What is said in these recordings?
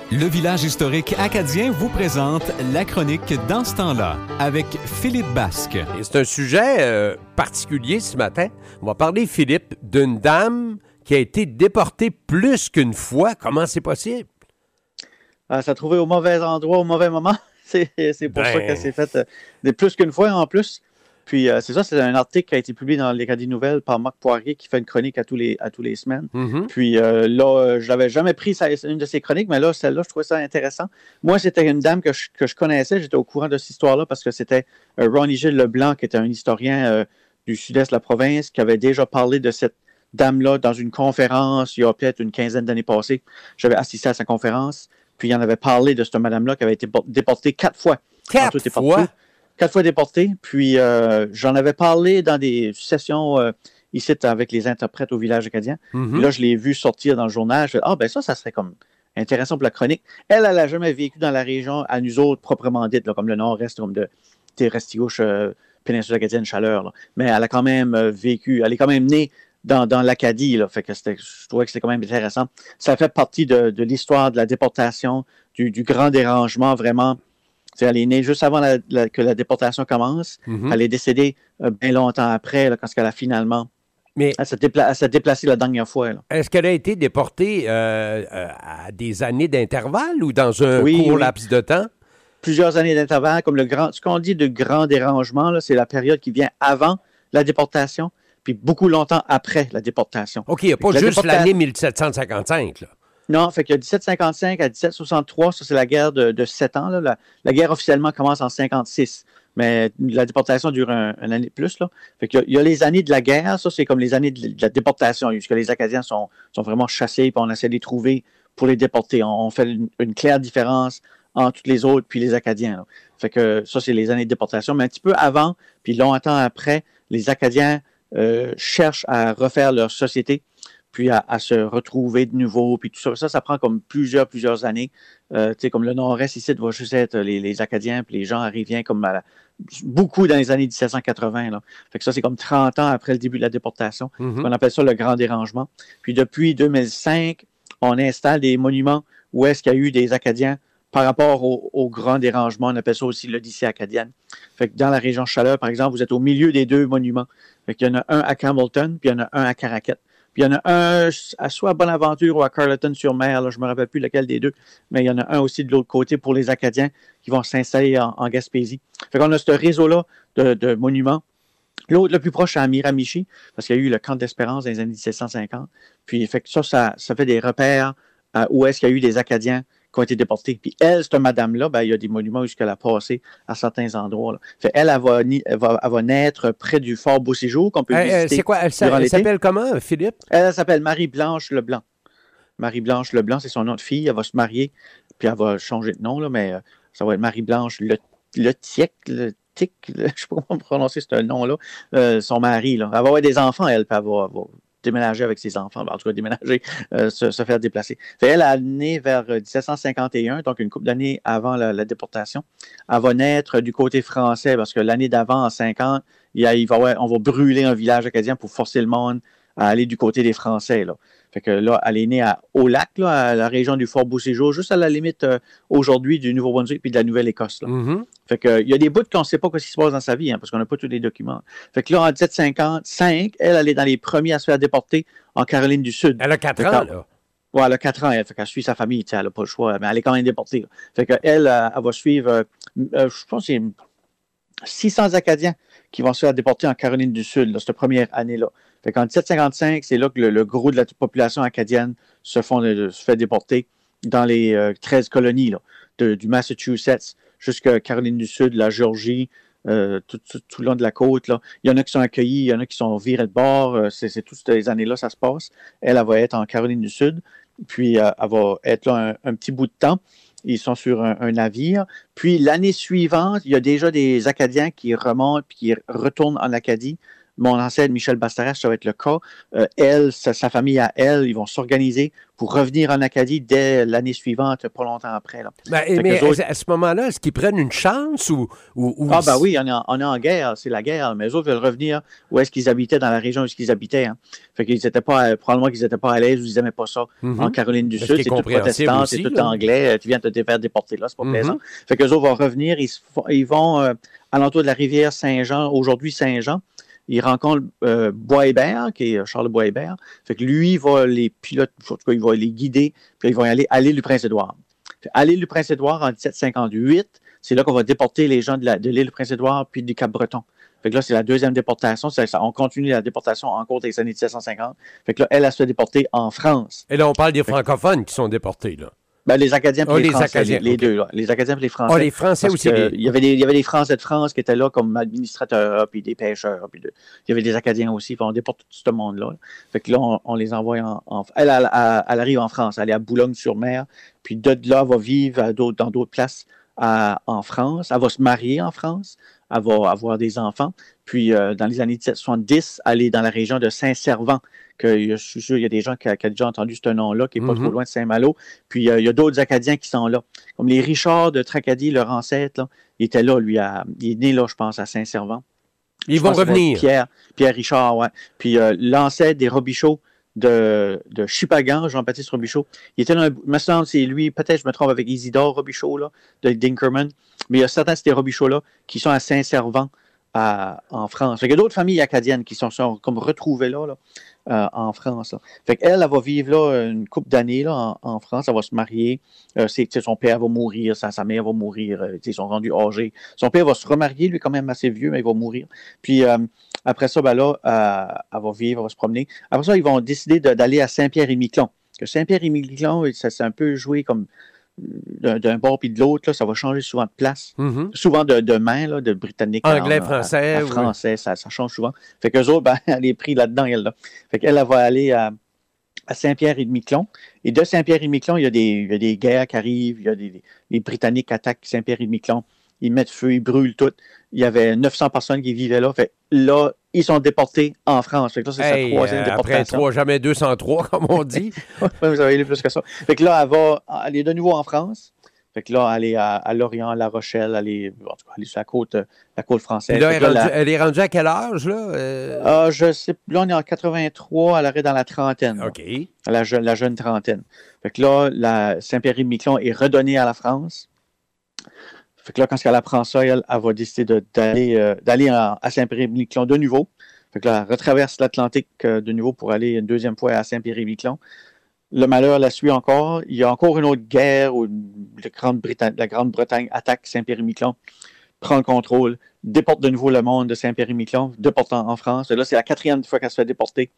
Le village historique acadien vous présente la chronique Dans ce temps-là avec Philippe Basque. Et c'est un sujet particulier ce matin. On va parler, Philippe, d'une dame qui a été déportée plus qu'une fois. Comment c'est possible? Ça a trouvé au mauvais endroit, au mauvais moment. C'est pour ça qu'elle s'est faite plus qu'une fois en plus. Puis c'est ça, c'est un article qui a été publié dans l'Acadie Nouvelle par Marc Poirier qui fait une chronique à tous les semaines. Mm-hmm. Puis là, je n'avais jamais pris une de ses chroniques, mais là, celle-là, je trouvais ça intéressant. Moi, c'était une dame que je connaissais, j'étais au courant de cette histoire-là parce que c'était Ronnie-Gilles Leblanc, qui était un historien du sud-est de la province, qui avait déjà parlé de cette dame-là dans une conférence il y a peut-être une quinzaine d'années passées. J'avais assisté à sa conférence, puis il en avait parlé de cette madame-là qui avait été déportée 4 fois. 4 fois? 4 fois déportée, puis j'en avais parlé dans des sessions ici avec les interprètes au village acadien. Mm-hmm. Puis là, je l'ai vu sortir dans le journal. Je fais, ça serait comme intéressant pour la chronique. Elle n'a jamais vécu dans la région à nous autres proprement dite, là, comme le nord-est, comme de Restigouche, péninsule acadienne, Chaleur. Là. Mais elle a quand même vécu, elle est quand même née dans l'Acadie. Là, fait que je trouvais que c'était quand même intéressant. Ça fait partie de l'histoire de la déportation, du grand dérangement, vraiment. Elle est née juste avant que la déportation commence. Mm-hmm. Elle est décédée bien longtemps après, là, quand elle a finalement... Mais elle s'est déplacée la dernière fois. Là. Est-ce qu'elle a été déportée à des années d'intervalle ou dans un court laps de temps? Plusieurs années d'intervalle, comme ce qu'on dit de grand dérangement, là, c'est la période qui vient avant la déportation, puis beaucoup longtemps après la déportation. OK, il n'y a pas juste l'année 1755, là. Non, fait que 1755 à 1763, ça c'est la guerre de 7 ans. Là. La guerre officiellement commence en 56, mais la déportation dure une année de plus. Là. Fait qu'il y a les années de la guerre, ça c'est comme les années de la déportation, jusqu'à les Acadiens sont vraiment chassés, puis on essaie de les trouver pour les déporter. On fait une claire différence entre toutes les autres puis les Acadiens. Là. Fait que ça c'est les années de déportation, mais un petit peu avant, puis longtemps après, les Acadiens cherchent à refaire leur société, puis à se retrouver de nouveau, puis tout ça. Ça prend comme plusieurs années. Tu sais, comme le nord-est ici, va juste être les Acadiens, puis les gens arrivent comme beaucoup dans les années 1780. Là. Fait que ça, c'est comme 30 ans après le début de la déportation. Mm-hmm. On appelle ça le grand dérangement. Puis depuis 2005, on installe des monuments où est-ce qu'il y a eu des Acadiens par rapport au grand dérangement. On appelle ça aussi l'Odyssée acadienne. Fait que dans la région Chaleur, par exemple, vous êtes au milieu des deux monuments. Fait qu'il y en a un à Campbellton, puis il y en a un à Caraquet. Puis il y en a un soit à Bonaventure ou à Carleton-sur-Mer, là, je ne me rappelle plus lequel des deux, mais il y en a un aussi de l'autre côté pour les Acadiens qui vont s'installer en Gaspésie. Fait qu'on a ce réseau-là de monuments. L'autre, le plus proche, c'est à Miramichi, parce qu'il y a eu le camp d'Espérance dans les années 1750. Puis fait que ça fait des repères où est-ce qu'il y a eu des Acadiens qui ont été déportés. Puis elle, cette madame-là, il y a des monuments jusqu'à la passée à certains endroits. Là. Fait elle va naître près du fort Beauséjour qu'on peut visiter. C'est quoi? Elle s'appelle comment, Philippe? Elle s'appelle Marie-Blanche Leblanc. Marie-Blanche Leblanc, c'est son nom de fille. Elle va se marier, puis elle va changer de nom, là, mais ça va être Marie-Blanche Le Tic, je ne sais pas comment prononcer ce nom-là. Son mari, là. Elle va avoir des enfants, elle, puis elle va déménager avec ses enfants, en tout cas déménager, se faire déplacer. Elle a né vers 1751, donc une couple d'années avant la déportation. Elle va naître du côté français, parce que l'année d'avant, en 50, on va brûler un village acadien pour forcer le monde à aller du côté des Français. Là. Fait que là, elle est née au lac, là, à la région du Fort Beauséjour, juste à la limite aujourd'hui du Nouveau-Brunswick puis de la Nouvelle-Écosse. Là. Mm-hmm. Fait que il y a des bouts qu'on ne sait pas ce qui se passe dans sa vie, parce qu'on n'a pas tous les documents. Fait que là, en 1755, elle est dans les premiers à se faire déporter en Caroline du Sud. Elle a 4 ans, là. Ouais, elle a 4 ans. Fait qu'elle suit sa famille, elle n'a pas le choix, mais elle est quand même déportée. Là. Fait qu'elle, elle va suivre, je pense que c'est 600 Acadiens qui vont se faire déporter en Caroline du Sud, là, cette première année-là. Fait qu'en 1755, c'est là que le gros de la population acadienne se fait déporter dans les 13 colonies là, du Massachusetts jusqu'à Caroline du Sud, la Géorgie, tout le long de la côte. Là. Il y en a qui sont accueillis, il y en a qui sont virés de bord. C'est toutes ces années-là, ça se passe. Elle va être en Caroline du Sud, puis elle va être là un petit bout de temps. Ils sont sur un navire. Puis l'année suivante, il y a déjà des Acadiens qui remontent puis qui retournent en Acadie mon ancêtre Michel Bastarache, ça va être le cas. Elle, sa famille à elle, ils vont s'organiser pour revenir en Acadie dès l'année suivante, pas longtemps après. Là. Mais à ce moment-là, est-ce qu'ils prennent une chance ou... Ah, ben oui, on est en guerre, c'est la guerre, mais eux autres veulent revenir où est-ce qu'ils habitaient, dans la région où ils habitaient. Hein. Fait qu'ils étaient pas, probablement qu'ils n'étaient pas à l'aise ou ils n'aimaient pas ça. En Caroline du Sud, c'est tout protestant, c'est tout anglais, tu viens de te faire déporter là, c'est pas plaisant. Fait qu'eux autres vont revenir, ils vont alentour de la rivière Saint-Jean, aujourd'hui Saint-Jean. Ils rencontrent Boisbert, qui est Charles Boisbert. Fait que lui, il va les piloter, en tout cas, il va les guider, puis ils vont aller à l'île du Prince-Édouard. À l'île du Prince-Édouard, en 1758, c'est là qu'on va déporter les gens de l'île du Prince-Édouard puis du Cap-Breton. Fait que là, c'est la deuxième déportation. On continue la déportation en cours des années 1750. Fait que là, elle se fait déporter en France. Et là, on parle des francophones qui sont déportés, là. Ben, les Acadiens et les Français, les deux. Là. Les Acadiens et les Français. Les Français aussi. Il y avait des Français de France qui étaient là comme administrateurs, puis des pêcheurs. Puis il y avait des Acadiens aussi. On déporte tout ce monde-là. Fait que là, on les envoie elle arrive en France. Elle est à Boulogne-sur-Mer. Puis de là, elle va vivre dans d'autres places en France. Elle va se marier en France. Elle va avoir des enfants. Puis dans les années 1770, elle est dans la région de Saint-Servant. Je suis sûr qu'il y a des gens qui ont déjà entendu ce nom-là, qui n'est pas trop loin de Saint-Malo. Puis, il y a d'autres Acadiens qui sont là. Comme les Richard de Tracadie, leur ancêtre, là, il était là, lui. Il est né là, je pense, à Saint-Servant. Ils vont revenir. Pierre Richard, ouais. Puis, l'ancêtre des Robichaud de Chipagan, Jean-Baptiste Robichaud, il était il me semble, c'est lui, peut-être je me trompe avec Isidore Robichaud, là, de Dinkerman. Mais il y a certains de ces Robichauds-là qui sont à Saint-Servant, en France. Il y a d'autres familles acadiennes qui sont comme retrouvées là, en France. Là. Fait qu'elle, elle va vivre là une couple d'années là, en France. Elle va se marier. Son père va mourir, sa mère va mourir. Ils sont rendus âgés. Son père va se remarier, lui, quand même assez vieux, mais il va mourir. Puis après ça, ben là, elle va vivre, elle va se promener. Après ça, ils vont décider d'aller à Saint-Pierre-et-Miquelon. Que Saint-Pierre-et-Miquelon, ça s'est un peu joué comme d'un bord puis de l'autre, là, ça va changer souvent de place. Souvent de main, là, de britannique anglais, français. À français, ça change souvent. Fait qu'eux autres, elle est prise là-dedans, elle, là. Fait qu'elle, elle va aller à Saint-Pierre-et-Miquelon. Et de Saint-Pierre-et-Miquelon, il y a des guerres qui arrivent, les Britanniques attaquent Saint-Pierre-et-Miquelon, ils mettent feu, ils brûlent tout. Il y avait 900 personnes qui vivaient là. Fait là, ils sont déportés en France. Fait que là, c'est sa troisième déportation. Après jamais 203, comme on dit. Vous avez lu plus que ça. Fait que là, elle est de nouveau en France. Fait que là, elle est à Lorient, La Rochelle, elle est sur la côte française. Là, elle est rendue à quel âge, là? Je sais, là, on est en 83, elle arrive dans la trentaine. OK. La jeune trentaine. Fait que là, la Saint-Pierre-et-Miquelon est redonnée à la France. Fait que là, quand elle apprend ça, elle va décider d'aller à Saint-Pierre-et-Miquelon de nouveau. Fait que là, elle retraverse l'Atlantique de nouveau pour aller une deuxième fois à Saint-Pierre-et-Miquelon. Le malheur la suit encore. Il y a encore une autre guerre où la Grande-Bretagne attaque Saint-Pierre-et-Miquelon, prend le contrôle, déporte de nouveau le monde de Saint-Pierre-et-Miquelon, déporte en France. Et là, c'est la quatrième fois qu'elle se fait déporter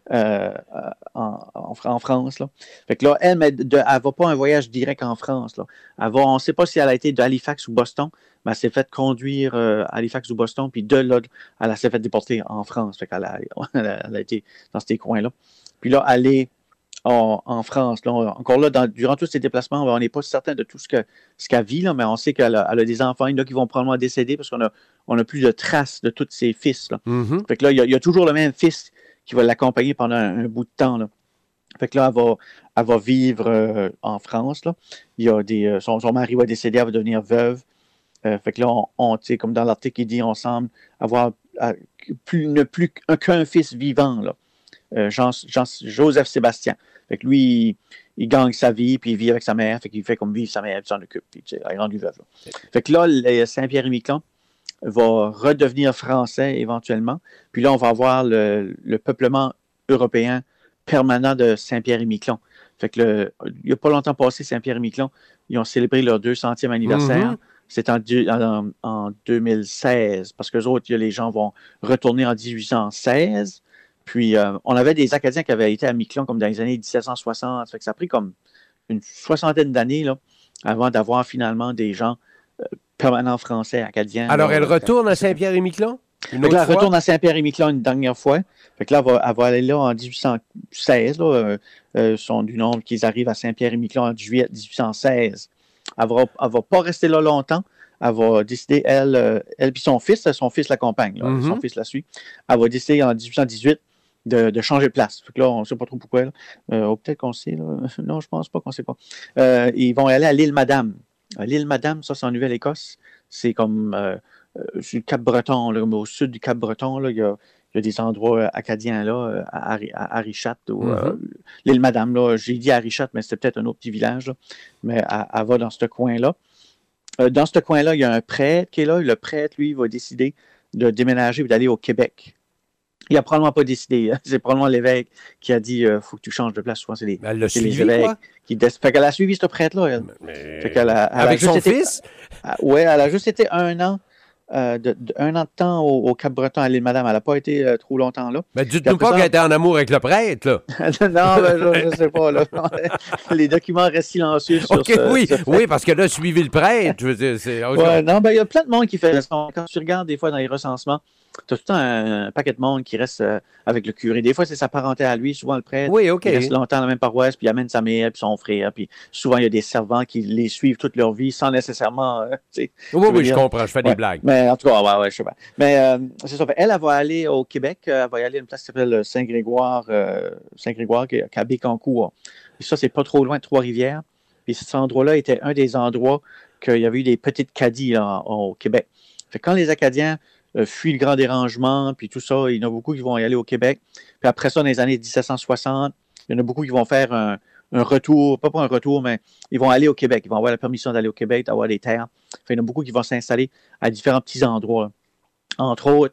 en France. Là. Fait que là, elle ne va pas un voyage direct en France. Là. On ne sait pas si elle a été d'Halifax ou Boston, mais elle s'est fait conduire à Halifax ou Boston, puis de là, elle s'est fait déporter en France. Fait qu'elle a été dans ces coins-là. Puis là, elle est en France. Là, encore là, durant tous ces déplacements, on n'est pas certain de tout ce qu'elle vit, là, mais on sait qu'elle a des enfants là, qui vont probablement décéder parce qu'on a plus de traces de tous ses fils. Là. Fait que là, il y a toujours le même fils qui va l'accompagner pendant un bout de temps. Là. Fait que là, elle va vivre en France. Là. Il y a son mari va décéder, elle va devenir veuve. Fait que là, comme dans l'article, il dit, on semble avoir plus qu'un fils vivant, là. Joseph Sébastien. Fait que lui, il gagne sa vie, puis il vit avec sa mère. Fait qu'il fait comme vivre sa mère, puis il s'en occupe. Puis, il est rendu veuve. Là. Fait que là, Saint-Pierre-et-Miquelon va redevenir français éventuellement. Puis là, on va avoir le peuplement européen permanent de Saint-Pierre-et-Miquelon. Fait que il n'y a pas longtemps passé, Saint-Pierre-et-Miquelon, ils ont célébré leur 200e anniversaire. C'est en 2016, parce que les gens vont retourner en 1816. Puis, on avait des Acadiens qui avaient été à Miquelon comme dans les années 1760. Fait que ça a pris comme une soixantaine d'années là, avant d'avoir finalement des gens permanents français, acadiens. Alors, elle retourne à Saint-Pierre-et-Miquelon? Elle retourne à Saint-Pierre-et-Miquelon une dernière fois. Fait que là, elle va aller là en 1816. Là, sont du nombre qu'ils arrivent à Saint-Pierre-et-Miquelon en juillet 1816. Elle va pas rester là longtemps. elle va décider, elle puis son fils l'accompagne, là, son fils la suit. Elle va décider en 1818 de changer de place. Fait que là, on ne sait pas trop pourquoi. Peut-être qu'on sait. Là. Non, je pense pas qu'on ne sait pas. Ils vont aller à l'île Madame. L'île Madame, ça, c'est en Nouvelle-Écosse. C'est comme sur le Cap-Breton, là, au sud du Cap-Breton, là, il y a des endroits acadiens là, à Arichat. L'île Madame, là, j'ai dit Arichat, mais c'était peut-être un autre petit village. Là, mais elle va dans ce coin-là. Dans ce coin-là, il y a un prêtre qui est là. Le prêtre, lui, va décider de déménager et d'aller au Québec. Il n'a probablement pas décidé. Hein. C'est probablement l'évêque qui a dit faut que tu changes de place. Souvent, c'est les évêques qui fait qu'elle a suivi ce prêtre-là. Elle. Fait qu'elle avec son fils? Oui, elle a juste été un an de temps au Cap-Breton à l'île Madame. Elle n'a pas été trop longtemps là. Mais dites-nous pas qu'elle était en amour avec le prêtre, là. Non, je ne sais pas. Là. Les documents restent silencieux sur oui, parce que là, suivez le prêtre. Je veux dire, il y a plein de monde qui fait ça. Quand tu regardes des fois dans les recensements, tu as tout le temps un paquet de monde qui reste avec le curé. Des fois, c'est sa parenté à lui, souvent le prêtre. Oui, OK. Il reste longtemps dans la même paroisse, puis il amène sa mère, puis son frère. Puis souvent, il y a des servants qui les suivent toute leur vie sans nécessairement. Oui, je comprends. Je fais des blagues. Mais en tout cas, je sais pas. Mais c'est ça. Elle va aller au Québec. Elle va y aller à une place qui s'appelle Saint-Grégoire, qui est à Bécancour. Et ça, c'est pas trop loin de Trois-Rivières. Puis cet endroit-là était un des endroits qu'il y avait eu des petites caddies là, au Québec. Fait que quand les Acadiens fuient le grand dérangement, puis tout ça, il y en a beaucoup qui vont y aller au Québec. Puis après ça, dans les années 1760, il y en a beaucoup qui vont faire un retour, pas un retour, mais ils vont aller au Québec. Ils vont avoir la permission d'aller au Québec, d'avoir des terres. Fait, il y en a beaucoup qui vont s'installer à différents petits endroits. Là. Entre autres,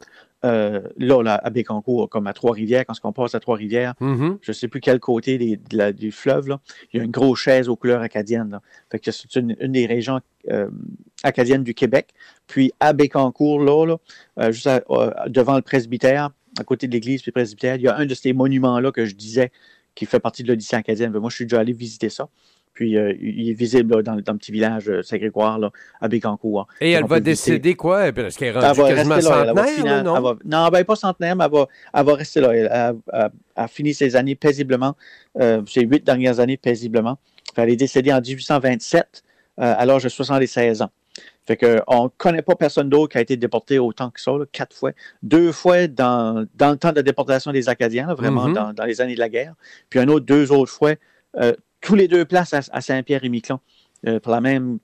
là, à Bécancour, comme à Trois-Rivières, quand on passe à Trois-Rivières, je ne sais plus quel côté du fleuve, là, il y a une grosse chaise aux couleurs acadiennes. Là. Fait que c'est une des régions acadiennes du Québec. Puis à Bécancour, juste devant le presbytère, à côté de l'église puis le presbytère, il y a un de ces monuments-là que je disais qui fait partie de l'Odyssée acadienne. Moi, je suis déjà allé visiter ça. Puis, il est visible là, dans le petit village Saint-Grégoire, là, à Bécancour. Et elle va décéder quoi? Parce qu'elle est rendue quasiment centenaire, non? Non, pas centenaire, mais elle va rester là. Elle a fini ses années paisiblement, ses 8 dernières années paisiblement. Elle est décédée en 1827, à l'âge de 76 ans. Fait qu'on ne connaît pas personne d'autre qui a été déporté autant que ça, là, 4 fois. 2 fois dans le temps de déportation des Acadiens, là, vraiment dans les années de la guerre. Puis 2 autres fois, tous les 2 places à Saint-Pierre-et-Miquelon. Pas la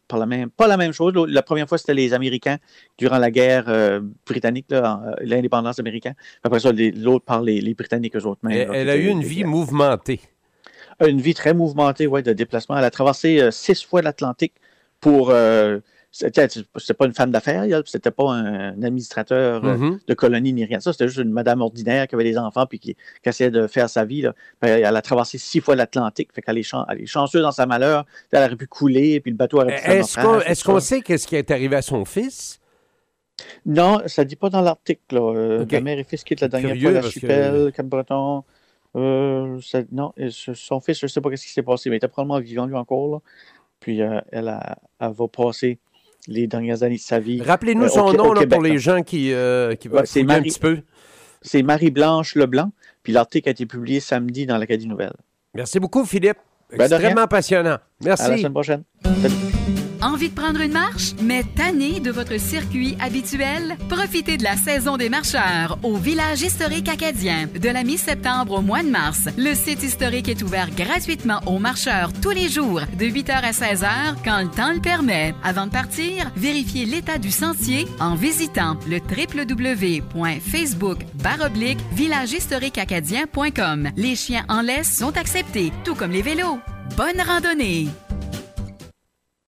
même chose. La première fois, c'était les Américains durant la guerre britannique, l'indépendance américaine. Après ça, l'autre par les Britanniques, eux autres. Elle a eu une vie mouvementée. Une vie très mouvementée, de déplacement. Elle a traversé 6 fois l'Atlantique pour... c'était pas une femme d'affaires, c'était pas un administrateur de colonie ni rien de ça. C'était juste une madame ordinaire qui avait des enfants puis qui essayait de faire sa vie. Là. Elle a traversé 6 fois l'Atlantique. Fait qu'elle est chanceuse dans sa malheur. Elle aurait pu couler puis le bateau aurait pu faire Est-ce qu'on sait qu'est-ce qui est arrivé à son fils? Non, ça ne dit pas dans l'article. La mère et fils quittent la dernière fois l'archipel, Cap-Breton. Non, son fils, je ne sais pas ce qui s'est passé, mais il était probablement vivant lui encore. Là. Puis elle va passer les dernières années de sa vie. Rappelez-nous son nom là, pour les gens qui veulent fouiller un petit peu. C'est Marie-Blanche Leblanc, puis l'article a été publié samedi dans l'Acadie Nouvelle. Merci beaucoup, Philippe. Extrêmement passionnant. Merci. À la semaine prochaine. Salut. Envie de prendre une marche, mais tanné de votre circuit habituel? Profitez de la saison des marcheurs au Village historique acadien. De la mi-septembre au mois de mars, le site historique est ouvert gratuitement aux marcheurs tous les jours, de 8h à 16h, quand le temps le permet. Avant de partir, vérifiez l'état du sentier en visitant le www.facebook/villagehistoriqueacadien.com. Les chiens en laisse sont acceptés, tout comme les vélos. Bonne randonnée!